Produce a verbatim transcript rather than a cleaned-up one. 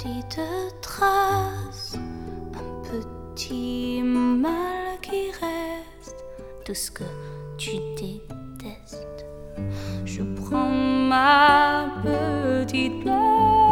petite trace, un petit mal qui reste, tout ce que tu détestes. Je prends ma petite place